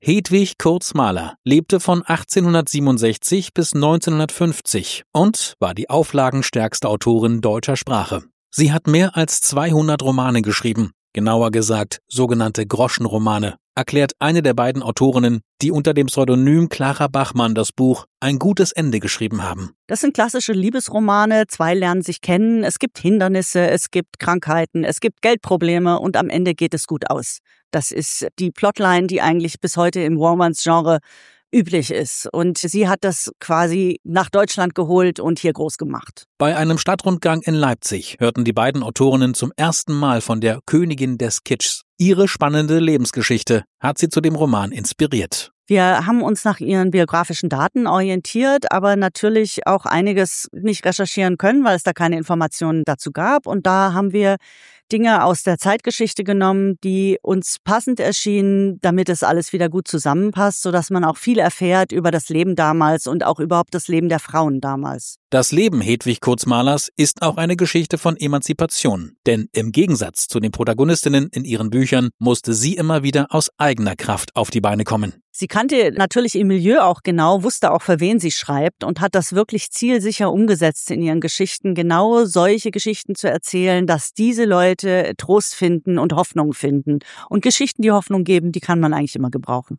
Hedwig Kurz-Mahler lebte von 1867 bis 1950 und war die auflagenstärkste Autorin deutscher Sprache. Sie hat mehr als 200 Romane geschrieben, genauer gesagt sogenannte Groschenromane, erklärt eine der beiden Autorinnen, die unter dem Pseudonym Clara Bachmann das Buch Ein gutes Ende geschrieben haben. Das sind klassische Liebesromane, zwei lernen sich kennen, es gibt Hindernisse, es gibt Krankheiten, es gibt Geldprobleme und am Ende geht es gut aus. Das ist die Plotline, die eigentlich bis heute im Romance-Genre üblich ist. Und sie hat das quasi nach Deutschland geholt und hier groß gemacht. Bei einem Stadtrundgang in Leipzig hörten die beiden Autorinnen zum ersten Mal von der Königin des Kitschs. Ihre spannende Lebensgeschichte hat sie zu dem Roman inspiriert. Wir haben uns nach ihren biografischen Daten orientiert, aber natürlich auch einiges nicht recherchieren können, weil es da keine Informationen dazu gab. Und da haben wir Dinge aus der Zeitgeschichte genommen, die uns passend erschienen, damit es alles wieder gut zusammenpasst, sodass man auch viel erfährt über das Leben damals und auch überhaupt das Leben der Frauen damals. Das Leben Hedwig Kurz-Mahlers ist auch eine Geschichte von Emanzipation. Denn im Gegensatz zu den Protagonistinnen in ihren Büchern musste sie immer wieder aus eigener Kraft auf die Beine kommen. Sie kannte natürlich ihr Milieu auch genau, wusste auch, für wen sie schreibt und hat das wirklich zielsicher umgesetzt in ihren Geschichten, genau solche Geschichten zu erzählen, dass diese Leute Trost finden und Hoffnung finden. Und Geschichten, die Hoffnung geben, die kann man eigentlich immer gebrauchen.